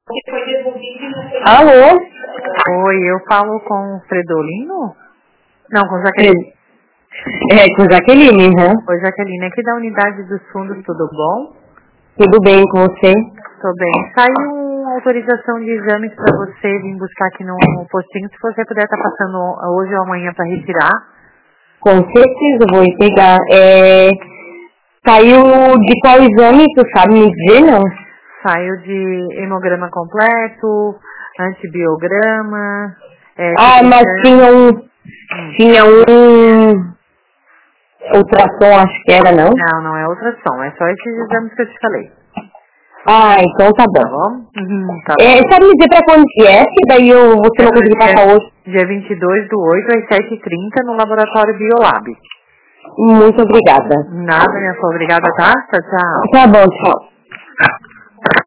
Alô? Oi, eu falo com o Fredolino? Não, com Jaqueline. Com Jaqueline, né? Oi, Jaqueline, aqui da Unidade dos Fundos, tudo bom? Tudo bem com você? Tô bem. Saiu uma autorização de exames para você vir buscar aqui no postinho, se você puder estar passando hoje ou amanhã para retirar. Com certeza, vou pegar. Saiu de qual exame, tu sabe me dizer, não? Saiu de hemograma completo, antibiograma. Mas tinha um ultrassom, acho que era, não? Não é ultrassom, é só esses exames que eu te falei. Então tá bom. Tá bom? Tá bom. Sabe me dizer pra quando que é? Que daí você não conseguiu passar hoje. Dia 22/8 às 7h30 no Laboratório Biolab. Muito obrigada. Nada, minha filha. Obrigada, tá? Tchau, tchau. Tá bom, tchau.